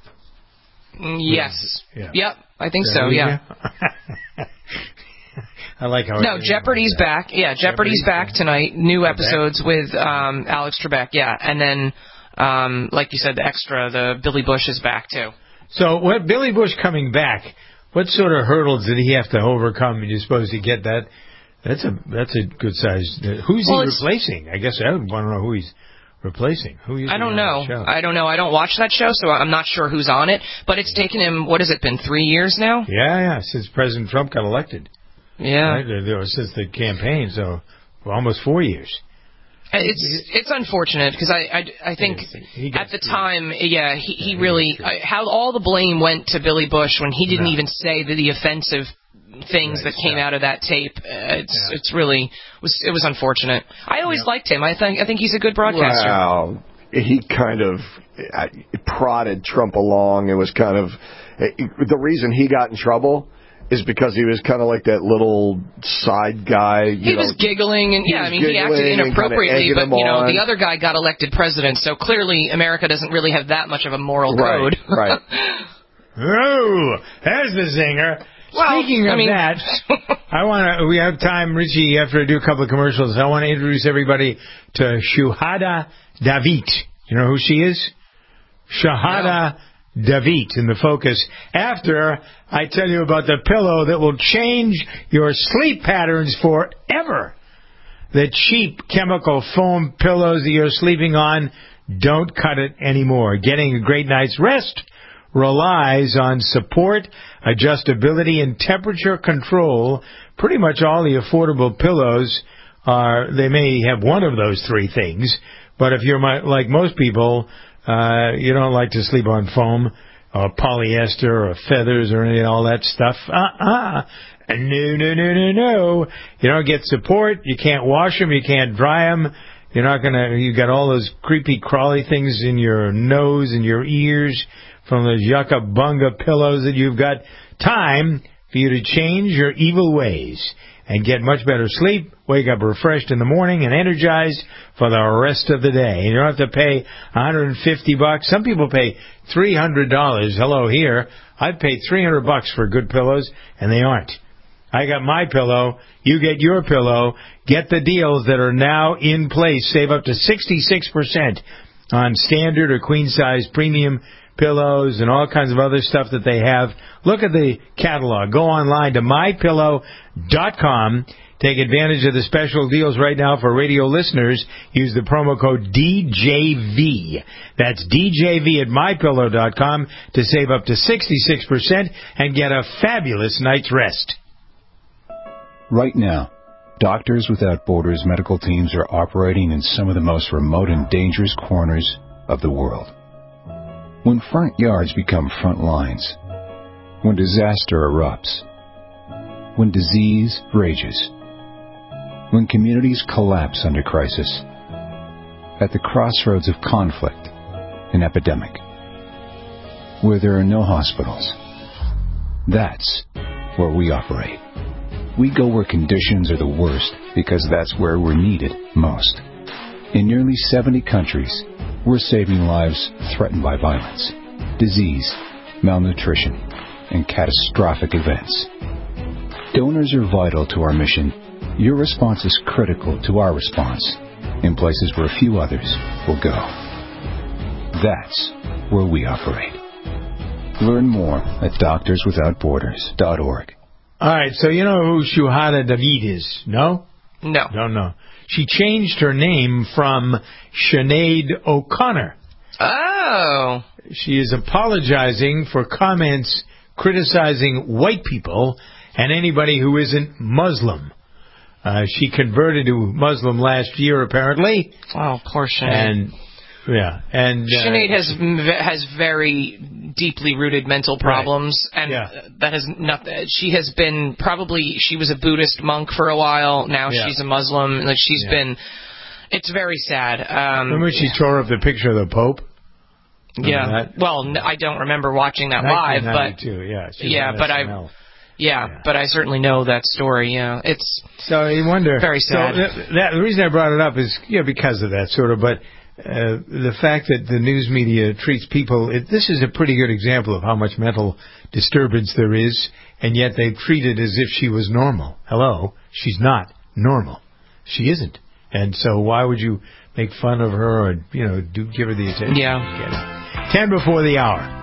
Yes. Yeah. Yep. I think Is so. that Yeah. easier? I like how. No, it- Jeopardy's back. Yeah, Jeopardy's, Jeopardy's back tonight. New back. episodes with um, Alex Trebek. Yeah, and then, um, like you said, the extra, the Billy Bush is back too. So, what Billy Bush coming back? What sort of hurdles did he have to overcome? You're supposed to get that. That's a that's a good size. Who's Well, he it's- replacing? I guess I would want to know who he's replacing. Who is I don't on know. that show? I don't know. I don't watch that show, so I'm not sure who's on it. But it's taken him. What has it been? Three years now. Yeah, yeah. Since President Trump got elected. Yeah. Right? Or since the campaign, so well, almost four years. It's it's unfortunate because I, I, I think at the time, yeah, he, he really I, how all the blame went to Billy Bush when he didn't No. even say the, the offensive things Right, that came yeah. out of that tape. Uh, it's Yeah. it's really was it was unfortunate. I always liked him. I think I think he's a good broadcaster. Wow. He kind of uh, prodded Trump along. It was kind of uh, the reason he got in trouble is because he was kind of like that little side guy. You he know, was giggling, and yeah, I mean, he acted inappropriately, but, you know, the other guy got elected president, so clearly America doesn't really have that much of a moral right, code. Right. Oh, there's the zinger. Well, Speaking of I mean, that, I want to. We have time, Richie. After I do a couple of commercials, I want to introduce everybody to Shuhada David. You know who she is? Shuhada no. David in the Focus. After I tell you about the pillow that will change your sleep patterns forever. The cheap chemical foam pillows that you're sleeping on, don't cut it anymore. Getting a great night's rest relies on support, adjustability, and temperature control. Pretty much all the affordable pillows are, they may have one of those three things, but if you're my, like most people, uh, you don't like to sleep on foam or polyester or feathers or any all that stuff. Uh-uh. No, no, no, no, no. You don't get support. You can't wash them. You can't dry them. You're not going to, you got all those creepy crawly things in your nose and your ears from those yucca bunga pillows that you've got. Time for you to change your evil ways and get much better sleep, wake up refreshed in the morning and energized for the rest of the day. And you don't have to pay one hundred fifty bucks. Some people pay three hundred dollars. Hello here. I'd pay three hundred bucks for good pillows, and they aren't. I got my pillow. You get your pillow. Get the deals that are now in place. Save up to sixty-six percent on standard or queen-size premium pillows and all kinds of other stuff that they have. Look at the catalog. Go online to my pillow dot com. Take advantage of the special deals right now for radio listeners. Use the promo code D J V. That's D J V at my pillow dot com to save up to sixty-six percent and get a fabulous night's rest. Right now, Doctors Without Borders medical teams are operating in some of the most remote and dangerous corners of the world. When front yards become front lines, when disaster erupts, when disease rages, when communities collapse under crisis, at the crossroads of conflict and epidemic, where there are no hospitals, that's where we operate. We go where conditions are the worst because that's where we're needed most. In nearly seventy countries, we're saving lives threatened by violence, disease, malnutrition, and catastrophic events. Donors are vital to our mission. Your response is critical to our response in places where few others will go. That's where we operate. Learn more at doctors without borders dot org. All right, so you know who Shuhada David is, no? No. Don't know. She changed her name from Sinead O'Connor. Oh. She is apologizing for comments criticizing white people and anybody who isn't Muslim. Uh, she converted to Muslim last year, apparently. Oh, poor Sinead. And yeah, and uh, Sinead has has very deeply rooted mental problems, right. and yeah. that has not. She has been probably she was a Buddhist monk for a while. Now yeah. she's a Muslim. Like she's yeah. been. It's very sad. Um, Remember she tore up the picture of the Pope? Remember yeah. that? Well, I don't remember watching that live, but yeah, yeah, but I. Yeah, yeah, but I certainly know that story. Yeah, it's so you wonder. Very sad. So that, that, the reason I brought it up is yeah because of that sort of, but. Uh, the fact that the news media treats people, it, this is a pretty good example of how much mental disturbance there is, and yet they treat it as if she was normal. Hello, she's not normal. She isn't. And so why would you make fun of her or, you know, do give her the attention? Yeah. Ten before the hour.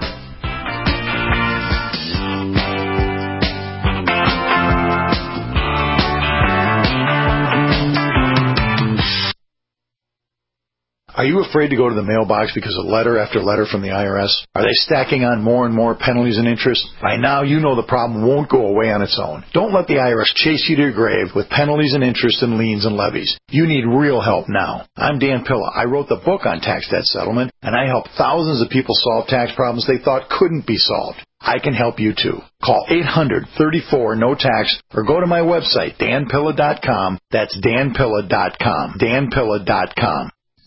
Are you afraid to go to the mailbox because of letter after letter from the I R S? Are they stacking on more and more penalties and interest? By now, you know the problem won't go away on its own. Don't let the I R S chase you to your grave with penalties and interest and liens and levies. You need real help now. I'm Dan Pilla. I wrote the book on tax debt settlement, and I help thousands of people solve tax problems they thought couldn't be solved. I can help you too. Call eight hundred, thirty-four, no tax or go to my website, dan pilla dot com. That's dan pilla dot com. dan pilla dot com.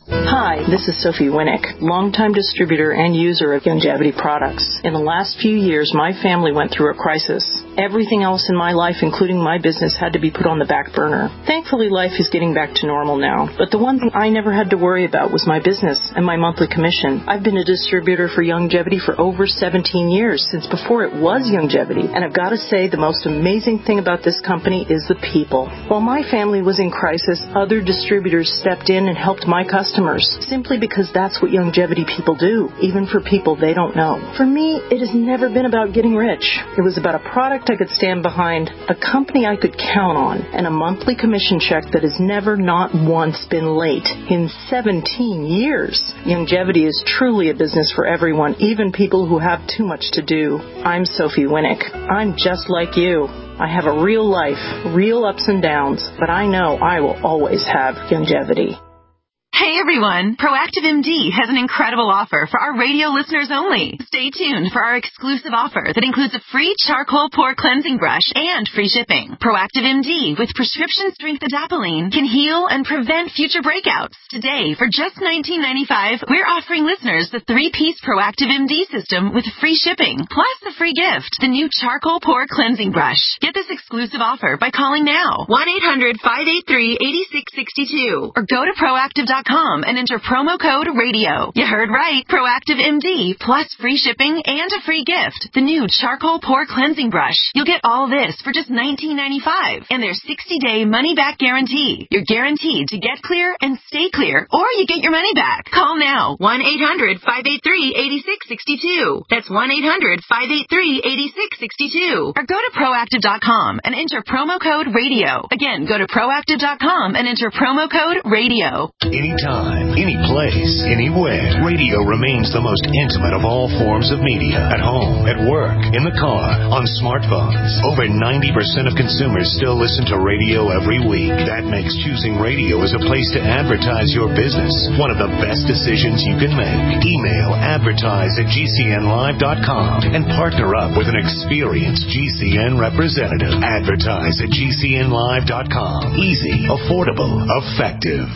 Hi, this is Sophie Winnick, longtime distributor and user of Youngevity products. In the last few years, my family went through a crisis. Everything else in my life, including my business, had to be put on the back burner. Thankfully, life is getting back to normal now. But the one thing I never had to worry about was my business and my monthly commission. I've been a distributor for Youngevity for over seventeen years, since before it was Youngevity. And I've got to say, the most amazing thing about this company is the people. While my family was in crisis, other distributors stepped in and helped my customers, simply because that's what Youngevity people do, even for people they don't know. For me, it has never been about getting rich. It was about a product I could stand behind, a company I could count on, and a monthly commission check that has never, not once, been late in seventeen years. Youngevity is truly a business for everyone, even people who have too much to do. I'm Sophie Winnick. I'm just like you. I have a real life, real ups and downs, but I know I will always have Youngevity. Hey everyone, Proactive M D has an incredible offer for our radio listeners only. Stay tuned for our exclusive offer that includes a free charcoal pore cleansing brush and free shipping. Proactive M D with prescription strength adapalene can heal and prevent future breakouts. Today, for just nineteen ninety-five dollars, we're offering listeners the three-piece Proactive M D system with free shipping, plus the free gift, the new charcoal pore cleansing brush. Get this exclusive offer by calling now, one eight hundred, five eight three, eight six six two, or go to proactive dot com and enter promo code radio. You heard right. Proactive M D plus free shipping and a free gift. The new charcoal pore cleansing brush. You'll get all this for just nineteen ninety-five dollars and their sixty-day money-back guarantee. You're guaranteed to get clear and stay clear, or you get your money back. Call now. one eight hundred, five eight three, eight six six two. That's one eight hundred, five eight three, eight six six two. Or go to proactive dot com and enter promo code radio. Again, go to proactive dot com and enter promo code radio. Anytime, any place, anywhere, radio remains the most intimate of all forms of media. At home, at work, in the car, on smartphones. Over ninety percent of consumers still listen to radio every week. That makes choosing radio as a place to advertise your business one of the best decisions you can make. Email advertise at G C N live dot com and partner up with an experienced G C N representative. Advertise at G C N live dot com. Easy, affordable, effective.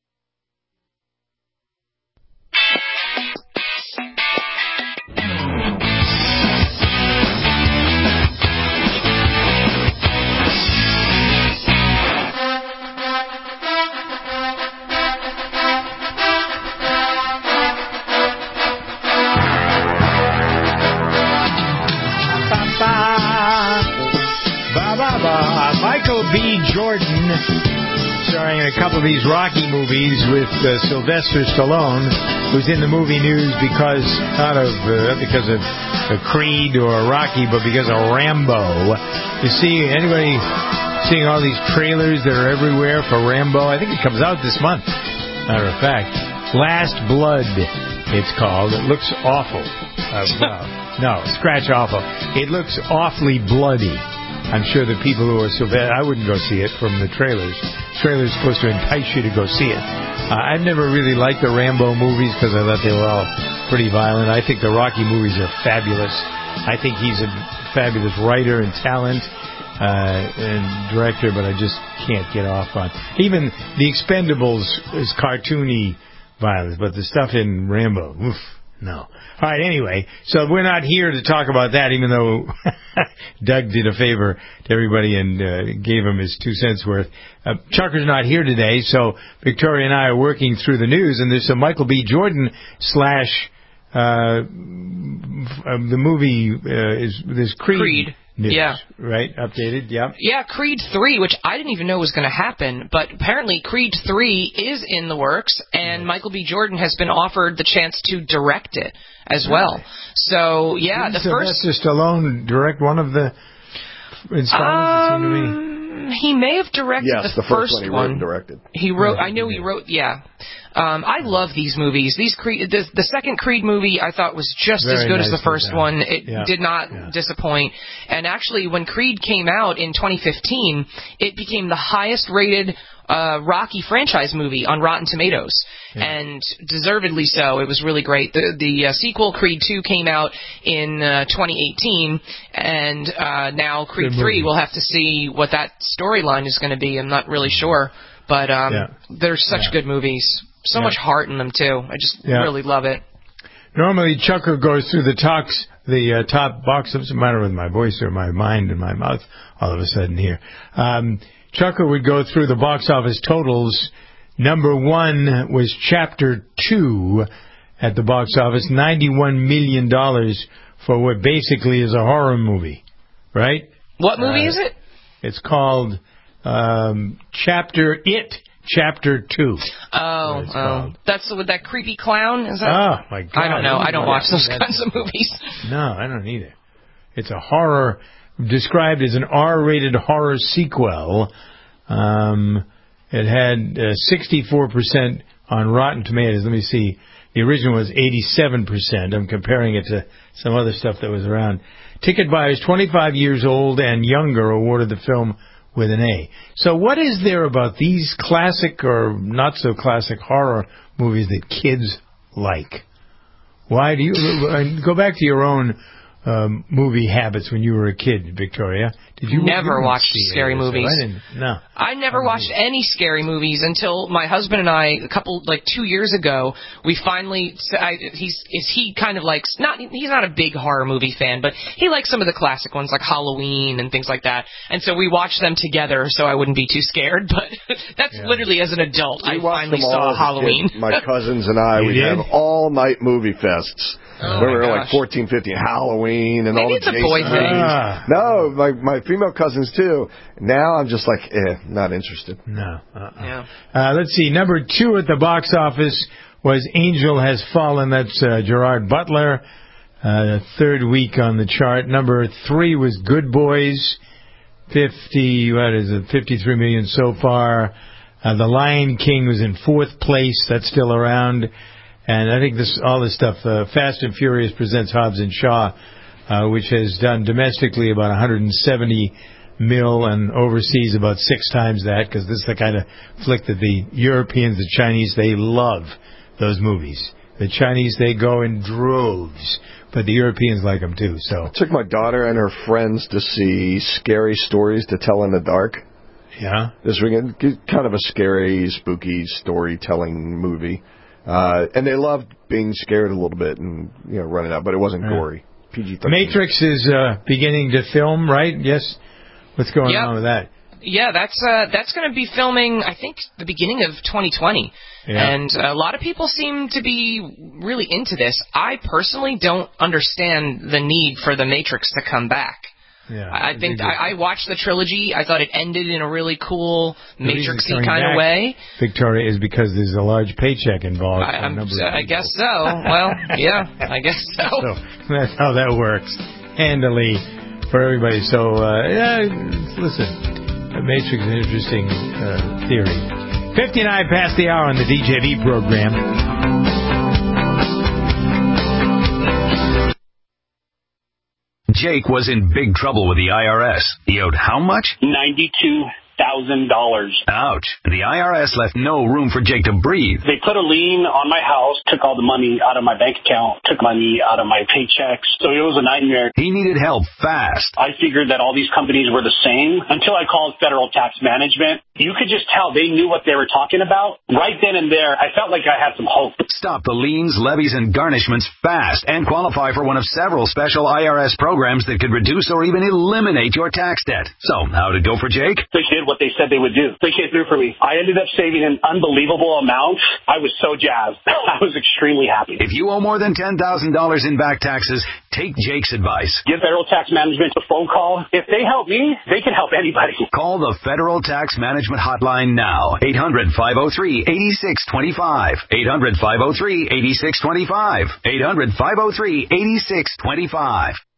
Michael B. Jordan, starring in a couple of these Rocky movies with uh, Sylvester Stallone, who's in the movie news because not of uh, because of uh, Creed or Rocky, but because of Rambo. You see anybody seeing all these trailers that are everywhere for Rambo? I think it comes out this month. Matter of fact, Last Blood, it's called. It looks awful. Uh, well, no, scratch awful. It looks awfully bloody. I'm sure the people who are so bad, I wouldn't go see it from the trailers. Trailers supposed to entice you to go see it. Uh, I've never really liked the Rambo movies because I thought they were all pretty violent. I think the Rocky movies are fabulous. I think he's a fabulous writer and talent uh, and director, but I just can't get off on. Even The Expendables is cartoony violence, but the stuff in Rambo, oof. No. All right, anyway, so we're not here to talk about that, even though Doug did a favor to everybody and uh, gave him his two cents worth. Uh, Chucker's not here today, so Victoria and I are working through the news, and there's some Michael B. Jordan slash uh, the movie uh, is there's Creed. Creed. News, yeah. Right? Updated, yeah. Yeah, Creed three, which I didn't even know was going to happen, but apparently Creed three is in the works, and Michael B. Jordan has been offered the chance to direct it as well. Really? So, yeah, Didn't the first... Sylvester Stallone direct one of the installments, um, it seemed to me? He may have directed yes, the, the first, first one. He one. wrote and directed. He wrote. I know he wrote. Yeah, um, I love these movies. These Creed. The, the second Creed movie I thought was just Very as good nice as the first done. one. It yeah. did not yeah. disappoint. And actually, when Creed came out in twenty fifteen, it became the highest rated uh, Rocky franchise movie on Rotten Tomatoes. Yeah. And deservedly so. It was really great. The the uh, sequel, Creed two, came out in uh, twenty eighteen, and uh, now Creed three, we'll have to see what that storyline is going to be. I'm not really sure, but um, yeah. they're such yeah. good movies. So yeah. much heart in them, too. I just yeah. really love it. Normally, Chucker goes through the talks, the uh, top box. What's the matter with my voice or my mind and my mouth all of a sudden here? Um, Chucker would go through the box office totals. Number one was Chapter two at the box office, ninety-one million dollars for what basically is a horror movie, right? What movie uh, is it? It's called um, Chapter It. Chapter two. Oh, oh. That's with that creepy clown? Is that? Oh, my God. I don't know. I don't watch those That's, kinds of movies. No, I don't either. It's a horror, described as an R-rated horror sequel. Um, it had uh, sixty-four percent on Rotten Tomatoes. Let me see. The original was eighty-seven percent. I'm comparing it to some other stuff that was around. Ticket buyers twenty-five years old and younger awarded the film with an A. So what is there about these classic or not so classic horror movies that kids like? Why do you go back to your own um, movie habits when you were a kid, Victoria? Did you never you watch see scary it, movies? So I didn't, no. I never watched any scary movies until my husband and I, a couple, like two years ago, we finally, I, he's, is he kind of like, not, he's not a big horror movie fan, but he likes some of the classic ones like Halloween and things like that. And so we watched them together so I wouldn't be too scared, but that's yeah. literally as an adult. We I finally saw Halloween. Kid, my cousins and I, we have all-night movie fests. Oh we were my like gosh. fourteen, fifteen, Halloween and Maybe all the it's a Jason boy thing. movies. Ah. No, my my female cousins too. Now I'm just like, eh, not interested. No. Uh-uh. Yeah. Uh, let's see. Number two at the box office was Angel Has Fallen. That's uh, Gerard Butler. Uh, third week on the chart. Number three was Good Boys. Fifty. What is it? Fifty-three million so far. Uh, the Lion King was in fourth place. That's still around. And I think this, all this stuff, uh, Fast and Furious presents Hobbs and Shaw, uh, which has done domestically about one hundred seventy mil and overseas about six times that, because this is the kind of flick that the Europeans, the Chinese, they love those movies. The Chinese, they go in droves, but the Europeans like them too. So I took my daughter and her friends to see Scary Stories to Tell in the Dark. Yeah. This weekend, kind of a scary, spooky storytelling movie. Uh, and they loved being scared a little bit and, you know, running out, but it wasn't yeah. gory. P G thirteen. Matrix is uh, beginning to film, right? Yes. What's going yep. on with that? Yeah, that's uh, that's going to be filming, I think, the beginning of twenty twenty. Yeah. And a lot of people seem to be really into this. I personally don't understand the need for the Matrix to come back. Yeah, I think I, I watched the trilogy. I thought it ended in a really cool Matrix-y kind of way. Victoria, is because there's a large paycheck involved. I, I'm, I guess so. Well, yeah, I guess so. So that's how that works, handily for everybody. So uh, yeah, listen, Matrix is an interesting uh, theory. fifty-nine past the hour on the D J V program. Jake was in big trouble with the I R S. He owed how much? ninety-two thousand dollars. Ouch. The I R S left no room for Jake to breathe. They put a lien on my house, took all the money out of my bank account, took money out of my paychecks. So it was a nightmare. He needed help fast. I figured that all these companies were the same until I called Federal Tax Management. You could just tell they knew what they were talking about. Right then and there, I felt like I had some hope. Stop the liens, levies, and garnishments fast and qualify for one of several special I R S programs that could reduce or even eliminate your tax debt. So, how'd it go for Jake? They did what they said they would do. They came through for me. I ended up saving an unbelievable amount. I was so jazzed. I was extremely happy. If you owe more than ten thousand dollars in back taxes, take Jake's advice. Give Federal Tax Management a phone call. If they help me, they can help anybody. Call the Federal Tax Management Hotline now. eight hundred, five oh three, eight six two five. eight hundred, five oh three, eight six two five. eight hundred, five oh three, eight six two five.